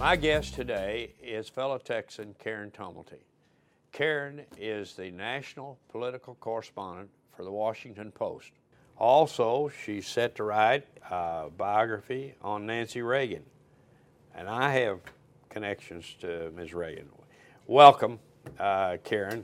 My guest today is fellow Texan Karen Tumulty. Karen is the national political correspondent for the Washington Post. Also, she's set to write a biography on Nancy Reagan, and I have connections to Ms. Reagan. Welcome, Karen.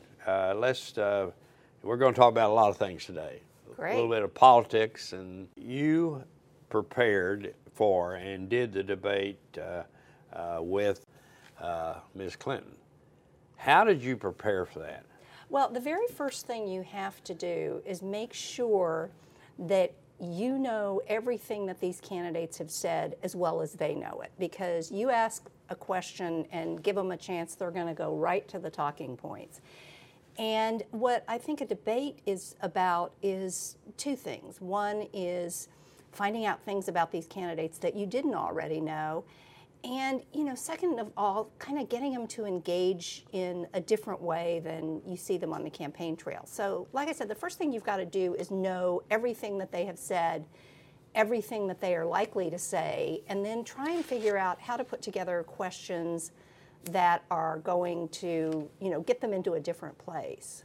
We're going to talk about a lot of things today. Great. A little bit of politics, and you prepared for and did the debate with Ms. Clinton. How did you prepare for that? Well, the very first thing you have to do is make sure that you know everything that these candidates have said as well as they know it. Because you ask a question and give them a chance, they're going to go right to the talking points. And what I think a debate is about is two things. One is finding out things about these candidates that you didn't already know. And, second of all, kind of getting them to engage in a different way than you see them on the campaign trail. So, like I said, the first thing you've got to do is know everything that they have said, everything that they are likely to say, and then try and figure out how to put together questions that are going to, get them into a different place.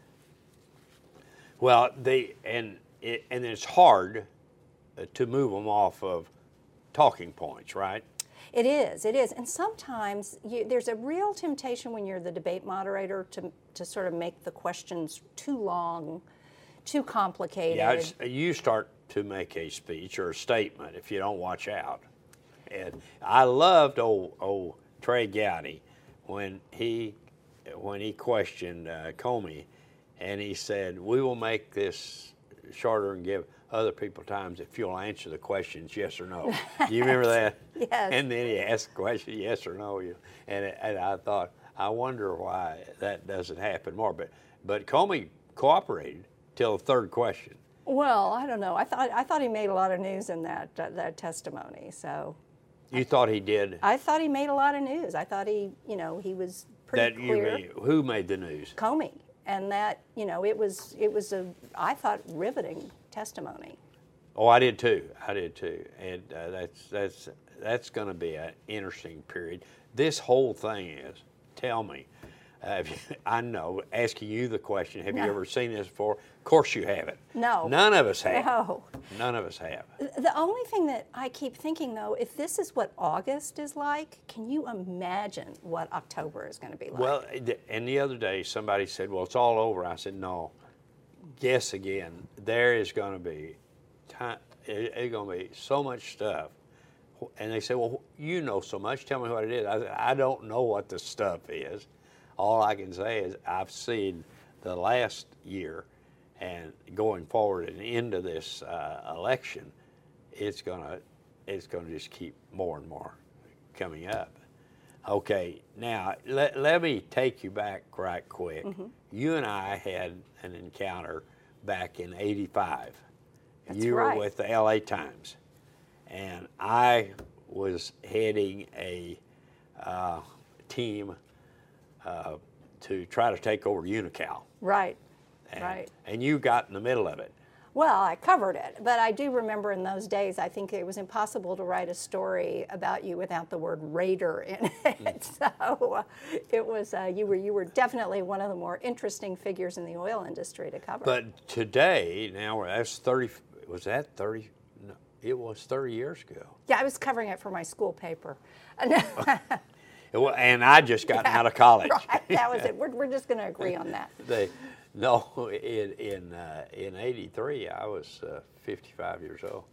Well, and it's hard to move them off of talking points, right? It is. And sometimes there's a real temptation when you're the debate moderator to sort of make the questions too long, too complicated. Yeah, you start to make a speech or a statement if you don't watch out. And I loved old Trey Gowdy when he questioned Comey, and he said, "We will make this shorter and give other people times if you'll answer the questions yes or no." Do you remember that? Yes. And then he asked the question yes or no, and I thought, I wonder why that doesn't happen more. But Comey cooperated till the third question. Well, I don't know. I thought he made a lot of news in that testimony. So. You thought he did? I thought he made a lot of news. I thought he was pretty clear. Who made the news? Comey, and that it was I thought riveting testimony. Oh, I did too, and that's going to be an interesting period. This whole thing is, tell me, I know, asking you the question, have you ever seen this before? Of course you haven't. No. None of us have. No. None of us have. The only thing that I keep thinking, though, if this is what August is like, can you imagine what October is going to be like? Well, and the other day somebody said, well, it's all over. I said, no. Guess again. There is going to be time. It's going to be so much stuff. And they say, well, you know so much. Tell me what it is. I said, I don't know what the stuff is. All I can say is I've seen the last year and going forward and into this election, it's gonna just keep more and more coming up. Okay, now let me take you back right quick. Mm-hmm. You and I had an encounter back in '85. You right. were with the LA Times, and I was heading a team to try to take over Unocal. Right. Right. And you got in the middle of it. Well, I covered it, but I do remember in those days, I think it was impossible to write a story about you without the word raider in it. So it was you were definitely one of the more interesting figures in the oil industry to cover. But today, now that's 30. Was that 30? No, it was 30 years ago. Yeah, I was covering it for my school paper. And I just got out of college. Right, that was it. We're just going to agree on that. No, in '83, I was 55 years old.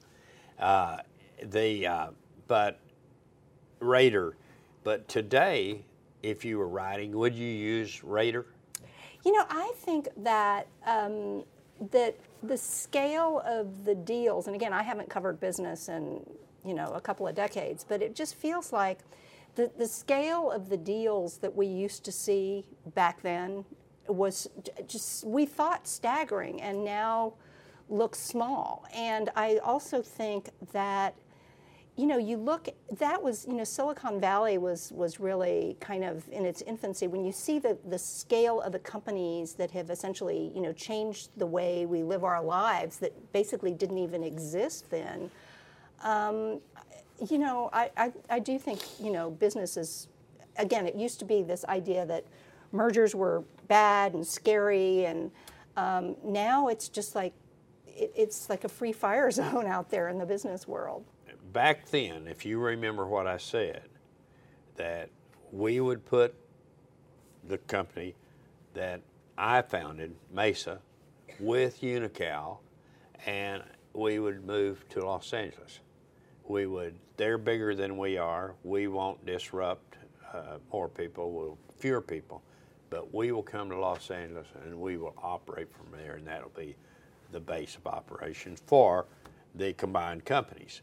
But Raider. But today, if you were writing, would you use Raider? I think that that the scale of the deals, and again, I haven't covered business in a couple of decades, but it just feels like the scale of the deals that we used to see back then was just, we thought, staggering, and now looks small. And I also think that, you look, that was, Silicon Valley was really kind of in its infancy. When you see the scale of the companies that have essentially, changed the way we live our lives that basically didn't even exist then, I do think, business is again, it used to be this idea that mergers were bad and scary, and now it's just like it's like a free fire zone out there in the business world. Back then, if you remember what I said, that we would put the company that I founded, Mesa, with Unocal, and we would move to Los Angeles. They're bigger than we are. We won't disrupt more people, fewer people, but we will come to Los Angeles and we will operate from there, and that'll be the base of operations for the combined companies.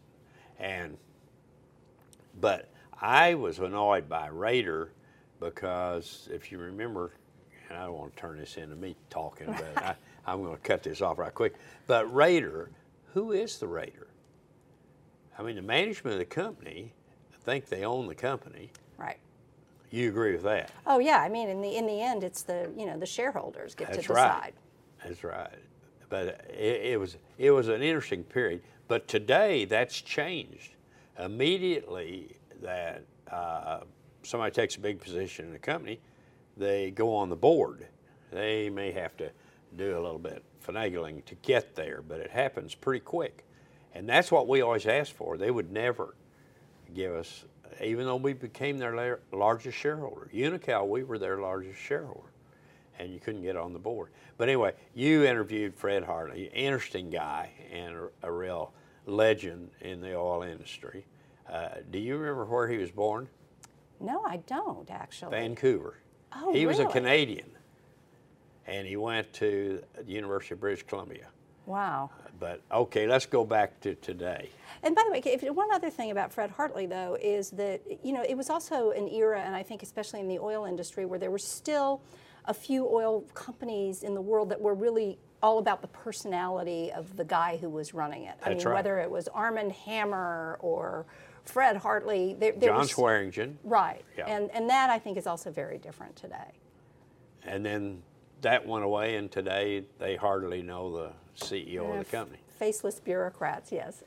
But I was annoyed by Raider because, if you remember, and I don't want to turn this into me talking, but I'm going to cut this off right quick. But Raider, who is the Raider? I mean, the management of the company, I think they own the company. Right. You agree with that? Oh yeah. I mean, in the end, it's the shareholders get to decide. That's right. But it was an interesting period. But today, that's changed. Immediately that somebody takes a big position in the company, they go on the board. They may have to do a little bit finagling to get there, but it happens pretty quick. And that's what we always asked for. They would never give us, even though we became their largest shareholder. Unocal, we were their largest shareholder, and you couldn't get on the board. But anyway, you interviewed Fred Hartley, interesting guy and a real legend in the oil industry. Do you remember where he was born? No, I don't actually. Vancouver. Oh, he was really? a Canadian, and he went to the University of British Columbia. Wow. But okay, let's go back to today. And by the way, one other thing about Fred Hartley, though, is that it was also an era, and I think especially in the oil industry, where there were still a few oil companies in the world that were really all about the personality of the guy who was running it. That's I mean, right. whether it was Armand Hammer or Fred Hartley, there John was, Swearingen. right? Yeah. And that I think is also very different today. And then that went away, and today they hardly know the CEO of the company. Faceless bureaucrats, yes.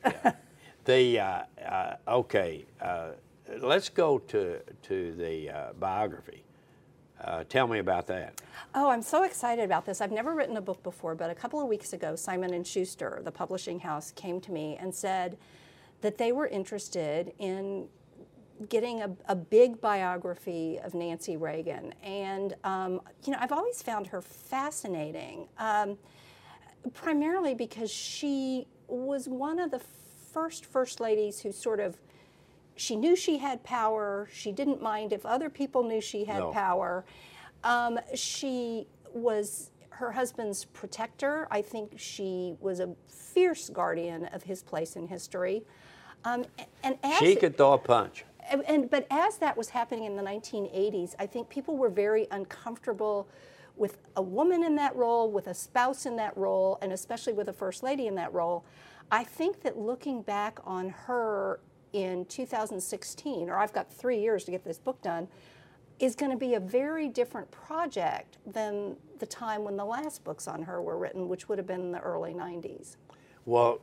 Okay, let's go to the biography. Tell me about that. Oh, I'm so excited about this. I've never written a book before, but a couple of weeks ago, Simon & Schuster, the publishing house, came to me and said that they were interested in getting a big biography of Nancy Reagan. And, I've always found her fascinating, primarily because she was one of the first ladies who she knew she had power. She didn't mind if other people knew she had power. She was her husband's protector. I think she was a fierce guardian of his place in history. And she could throw a punch. But as that was happening in the 1980s, I think people were very uncomfortable with a woman in that role, with a spouse in that role, and especially with a first lady in that role. I think that looking back on her in 2016, or I've got 3 years to get this book done, is going to be a very different project than the time when the last books on her were written, which would have been in the early 90s. Well,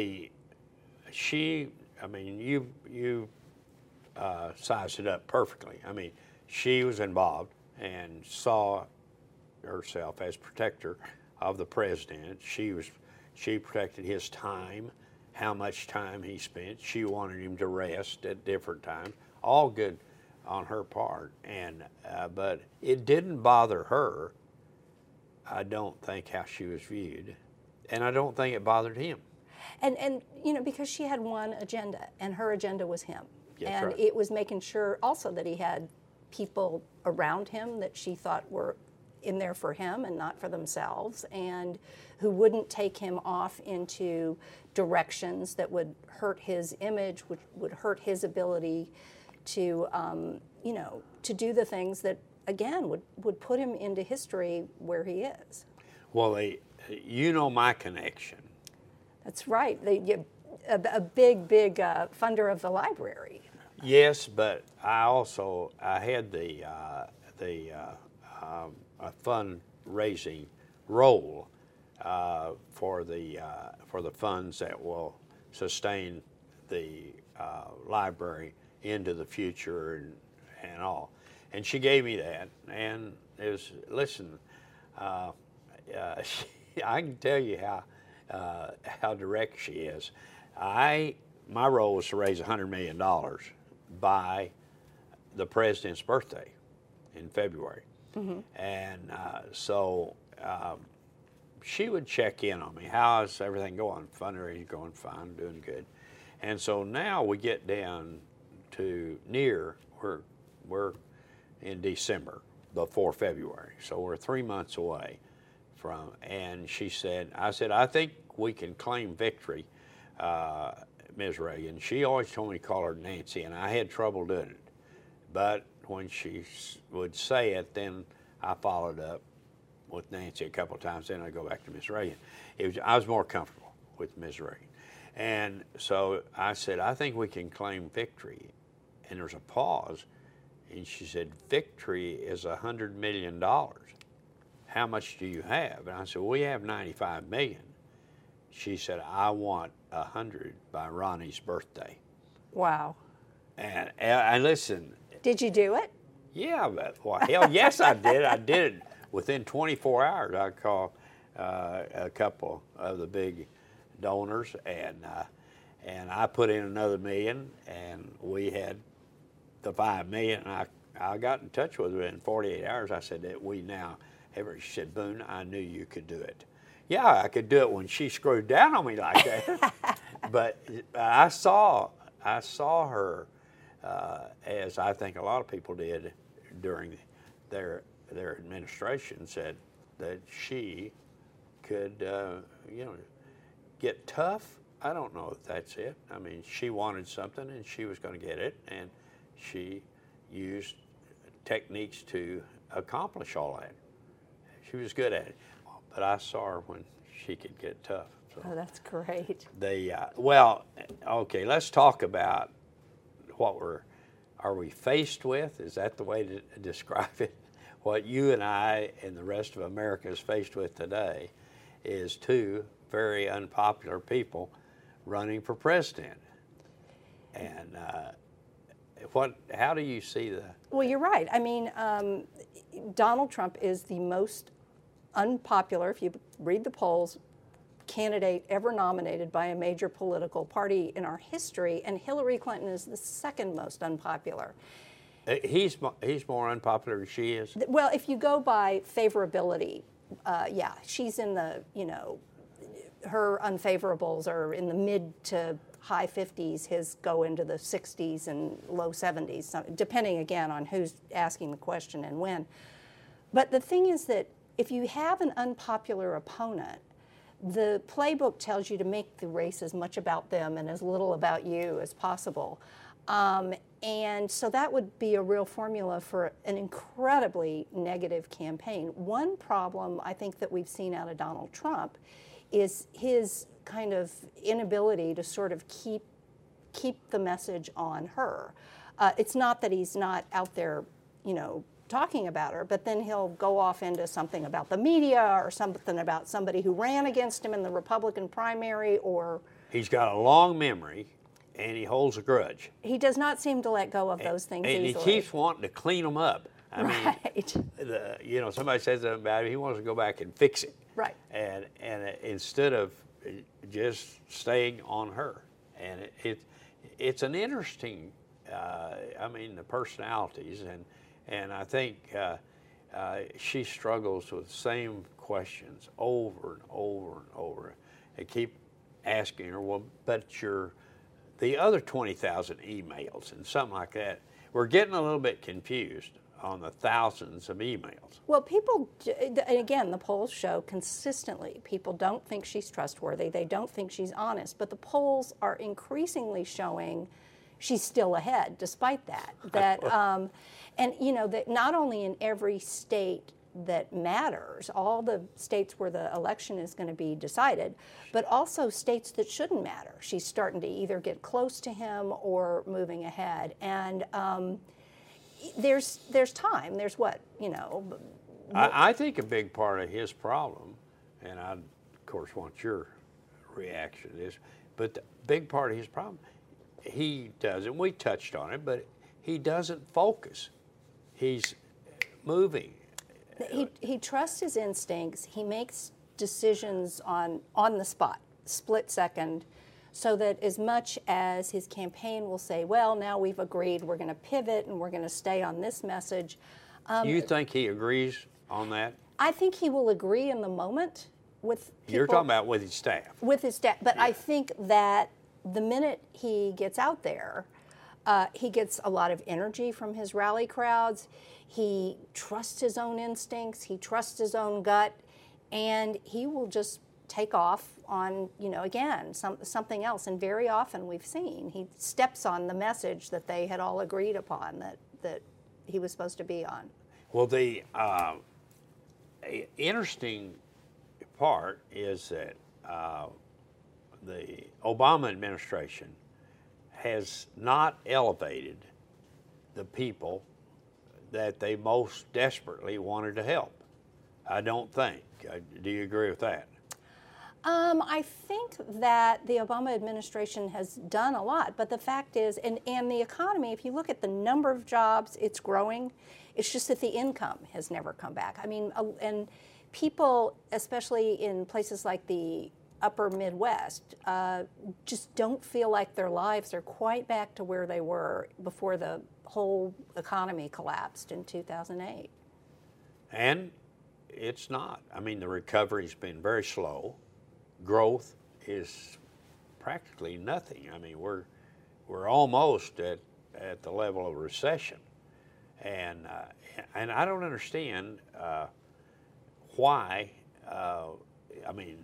you sized it up perfectly. I mean, she was involved and saw herself as protector of the president. She protected his time, how much time he spent. She wanted him to rest at different times. All good on her part, but it didn't bother her. I don't think how she was viewed, and I don't think it bothered him. And because she had one agenda, and her agenda was him. That's and right. It was making sure also that he had people around him that she thought were in there for him and not for themselves, and who wouldn't take him off into directions that would hurt his image, would hurt his ability to, to do the things that, again, would put him into history where he is. Well, my connection. That's right. A big funder of the library. Yes, but I had the fundraising role for the funds that will sustain the library into the future and all. And she gave me that, and it was, listen, I can tell you how direct she is. My role was to raise $100 million by the president's birthday in February. And so she would check in on me. How is everything going? Fundraising going fine, doing good. And so now we get down to we're in December, before February. So we're 3 months away from, and I said, I think we can claim victory, Ms. Reagan. She always told me to call her Nancy, and I had trouble doing it. But when she would say it, then I followed up with Nancy a couple of times, then I go back to Ms. Reagan. I was more comfortable with Ms. Reagan. And so I said, I think we can claim victory. And there was a pause, and she said, victory is $100 million. How much do you have? And I said, we have $95 million. She said, I want 100 by Ronnie's birthday. Wow. And listen. Did you do it? Yeah, but well, hell yes, I did. I did it within 24 hours. I called a couple of the big donors, and I put in another $1 million, and we had the $5 million. And I got in touch with her in 48 hours. I said that we now have her. She said, Boone, I knew you could do it. Yeah, I could do it when she screwed down on me like that. But I saw her as I think a lot of people did during their administration, said that she could get tough. I don't know if that's it. I mean, she wanted something and she was going to get it, and she used techniques to accomplish all that. She was good at it. But I saw her when she could get tough. So oh, that's great. Well, okay, let's talk about what are we faced with? Is that the way to describe it? What you and I and the rest of America is faced with today is two very unpopular people running for president. And how do you see that? Well, you're right. I mean, Donald Trump is the most unpopular, if you read the polls, candidate ever nominated by a major political party in our history, and Hillary Clinton is the second most unpopular. He's more unpopular than she is? Well, if you go by favorability, yeah, she's in the, her unfavorables are in the mid to high 50s, his go into the 60s and low 70s, depending again on who's asking the question and when. But the thing is that if you have an unpopular opponent, the playbook tells you to make the race as much about them and as little about you as possible. And so that would be a real formula for an incredibly negative campaign. One problem I think that we've seen out of Donald Trump is his kind of inability to sort of keep the message on her. It's not that he's not out there, talking about her, but then he'll go off into something about the media or something about somebody who ran against him in the Republican primary, or... He's got a long memory, and he holds a grudge. He does not seem to let go of those things and easily. He keeps wanting to clean them up. I right. mean, somebody says something about it, he wants to go back and fix it. Right. And instead of just staying on her. And it's an interesting, the personalities, and I think she struggles with the same questions over and over and over. They keep asking her, well, but the other 20,000 emails and something like that. We're getting a little bit confused on the thousands of emails. Well, people, and again, the polls show consistently, people don't think she's trustworthy. They don't think she's honest. But the polls are increasingly showing she's still ahead, despite that. And that not only in every state that matters, all the states where the election is going to be decided, but also states that shouldn't matter. She's starting to either get close to him or moving ahead. And there's time. There's what, I think a big part of his problem, and I, of course, want your reaction to this, but the big part of his problem, he doesn't, we touched on it, but he doesn't focus. he's moving. He trusts his instincts. He makes decisions on the spot, split second, so that as much as his campaign will say, well, now we've agreed, we're going to pivot and we're going to stay on this message. You think he agrees on that? I think he will agree in the moment with people. You're talking about with his staff. With his staff. But I think that the minute he gets out there, he gets a lot of energy from his rally crowds. He trusts his own instincts. He trusts his own gut. And he will just take off on, again, something else. And very often we've seen he steps on the message that they had all agreed upon that he was supposed to be on. Well, the interesting part is that the Obama administration has not elevated the people that they most desperately wanted to help. I don't think. Do you agree with that? I think that the Obama administration has done a lot, but the fact is, and the economy, if you look at the number of jobs, it's growing. It's just that the income has never come back. I mean, and people, especially in places like the upper Midwest, just don't feel like their lives are quite back to where they were before the whole economy collapsed in 2008. And it's not. I mean, the recovery's been very slow. Growth is practically nothing. I mean, we're almost at the level of recession, and I don't understand why. I mean,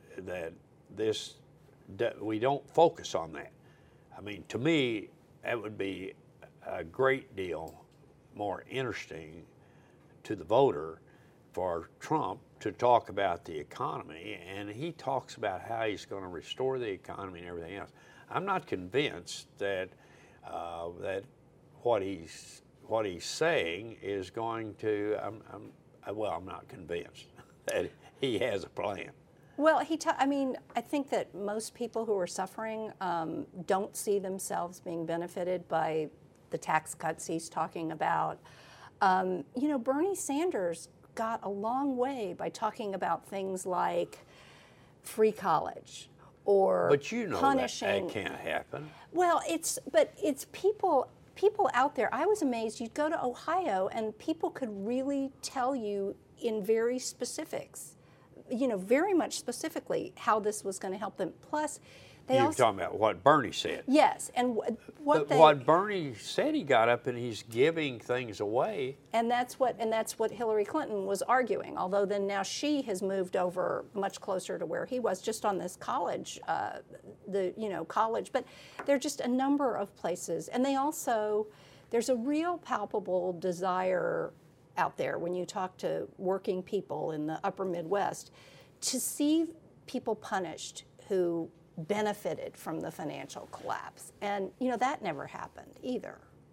that we don't focus on that. I mean, to me, that would be a great deal more interesting to the voter for Trump to talk about the economy, and he talks about how he's going to restore the economy and everything else. I'm not convinced that that what he's saying is going to. I'm not convinced that he has a plan. Well, I mean, I think that most people who are suffering don't see themselves being benefited by the tax cuts he's talking about. Bernie Sanders got a long way by talking about things like free college or but you know punishing. That can't happen. Well, it's people out there. I was amazed. You'd go to Ohio and people could really tell you in very specifics, very much specifically how this was going to help them. Plus, You're talking about what Bernie said. Yes, and what Bernie said, he got up and he's giving things away. And that's what Hillary Clinton was arguing. Although then now she has moved over much closer to where he was, just on this college, college. But there are just a number of places, and there's a real palpable desire out there when you talk to working people in the upper Midwest to see people punished who benefited from the financial collapse. And, that never happened either.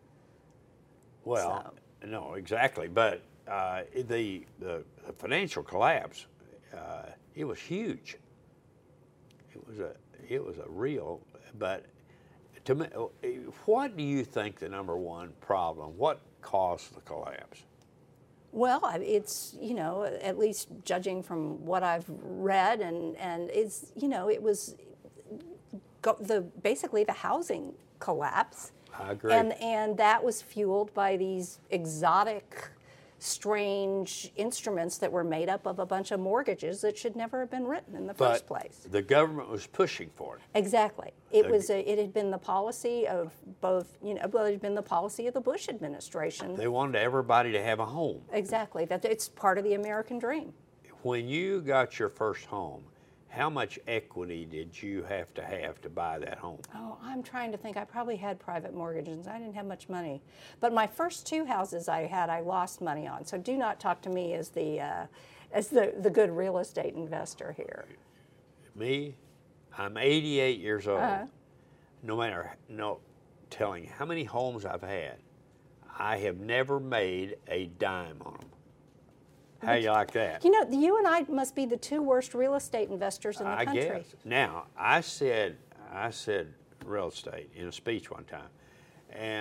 Well, no, exactly. But the financial collapse, it was huge. It was a real, but to me, what do you think the number one problem, what caused the collapse? Well, it's, at least judging from what I've read, and it's, it was basically the housing collapse. I agree. And that was fueled by these exotic, strange instruments that were made up of a bunch of mortgages that should never have been written in the first place. The government was pushing for it. Exactly. It had been the policy of both, it had been the policy of the Bush administration. They wanted everybody to have a home. Exactly. That it's part of the American dream. When you got your first home, how much equity did you have to buy that home? Oh, I'm trying to think. I probably had private mortgages. I didn't have much money. But my first two houses I lost money on. So do not talk to me as the good real estate investor here. Me, I'm 88 years old. No telling how many homes I've had, I have never made a dime on them. How you like that? You and I must be the two worst real estate investors in the country. I guess. Now, I said real estate in a speech one time, and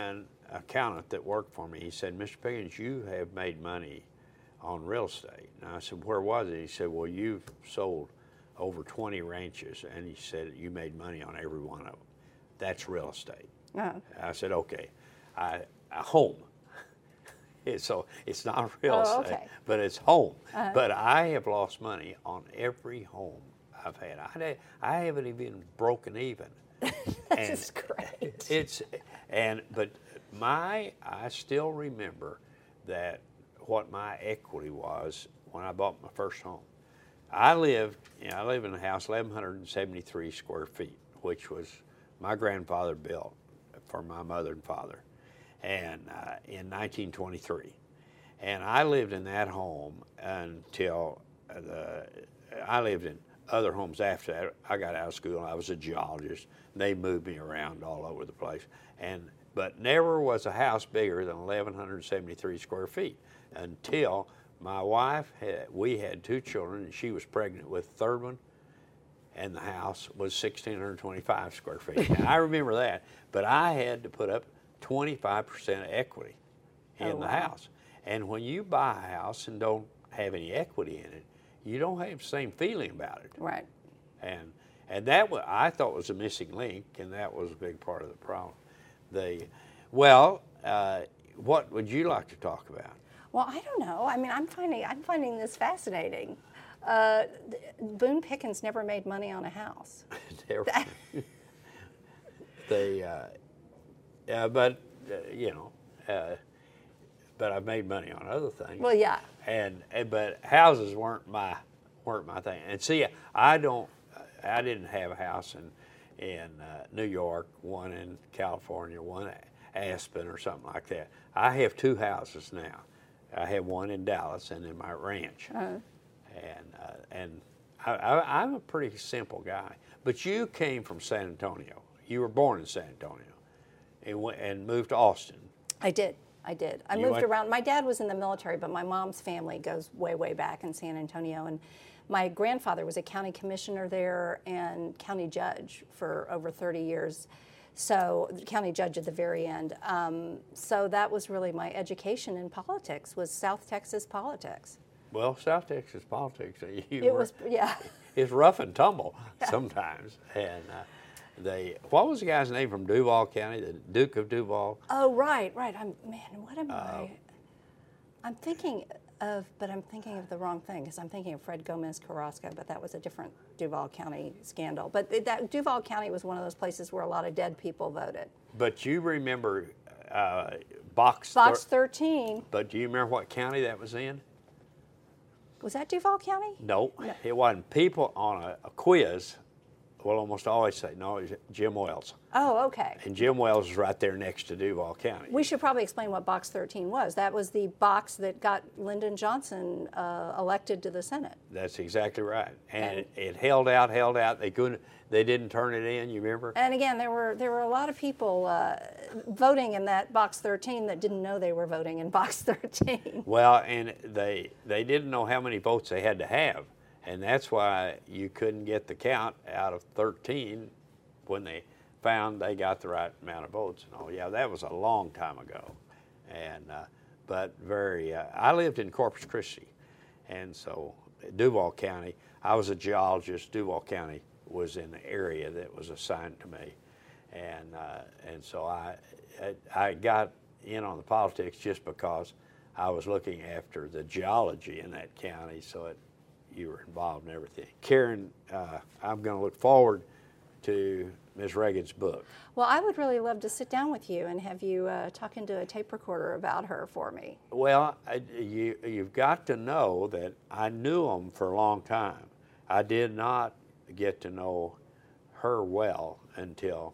accountant that worked for me. He said, "Mr. Pickens, you have made money on real estate." And I said, "Where was it?" He said, "Well, you've sold over 20 ranches," and he said, "You made money on every one of them. That's real estate." I said, "Okay, a home." So it's not real estate, okay. but it's home. But I have lost money on every home I've had. I haven't even broken even. This is great. But I still remember that what my equity was when I bought my first home. I live in a house 1,173 square feet, which was my grandfather built for my mother and father, and in 1923. And I lived in that home until I lived in other homes after that. I got out of school. I was a geologist. They moved me around all over the place, but never was a house bigger than 1,173 square feet until my wife we had 2 children, and she was pregnant with the third one, and the house was 1,625 square feet. Now, I remember that, but I had to put up 25% equity in the house. And when you buy a house and don't have any equity in it, you don't have the same feeling about it. Right. And that I thought was a missing link, and that was a big part of the problem. What would you like to talk about? Well, I don't know. I mean, I'm finding this fascinating. Boone Pickens never made money on a house. But I've made money on other things. Well, yeah. But houses weren't my thing. And see, I didn't have a house in New York, one in California, one Aspen or something like that. I have 2 houses now. I have one in Dallas and in my ranch. And I'm a pretty simple guy. But you came from San Antonio. You were born in San Antonio and moved to Austin. I did. I moved around. My dad was in the military, but my mom's family goes way, way back in San Antonio. And my grandfather was a county commissioner there and county judge for over 30 years. So county judge at the very end. So that was really my education in politics, was South Texas politics. Well, South Texas politics, it's rough and tumble sometimes. And what was the guy's name from Duval County, the Duke of Duval? Oh, right. I'm thinking of the wrong thing, because I'm thinking of Fred Gomez Carrasco, but that was a different Duval County scandal. But that Duval County was one of those places where a lot of dead people voted. But you remember Box 13. But do you remember what county that was in? Was that Duval County? No. It wasn't. People on a quiz will almost always say, no, it was Jim Wells. Oh, okay. And Jim Wells is right there next to Duval County. We should probably explain what Box 13 was. That was the box that got Lyndon Johnson elected to the Senate. That's exactly right. And it held out. They didn't turn it in, you remember? And again, there were a lot of people voting in that Box 13 that didn't know they were voting in Box 13. Well, and they didn't know how many votes they had to have. And that's why you couldn't get the count out of 13 when they found they got the right amount of votes. And that was a long time ago. And I lived in Corpus Christi, and so Duval County. I was a geologist. Duval County was in the area that was assigned to me, and so I got in on the politics just because I was looking after the geology in that county. So you were involved in everything. Karen, I'm going to look forward to Ms. Reagan's book. Well, I would really love to sit down with you and have you talk into a tape recorder about her for me. Well, you've got to know that I knew them for a long time. I did not get to know her well until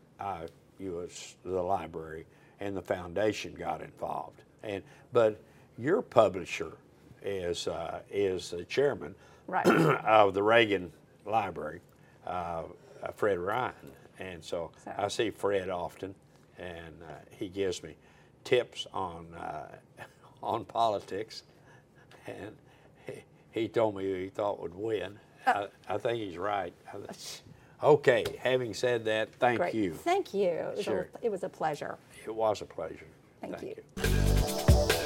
the library and the foundation got involved. But your publisher is the chairman of the Reagan Library, Fred Ryan, and so I see Fred often, and he gives me tips on politics, and he told me who he thought would win. I think he's right. Okay, having said that, thank Great. you. Thank you. Sure. It was a pleasure. It was a pleasure. Thank you. you.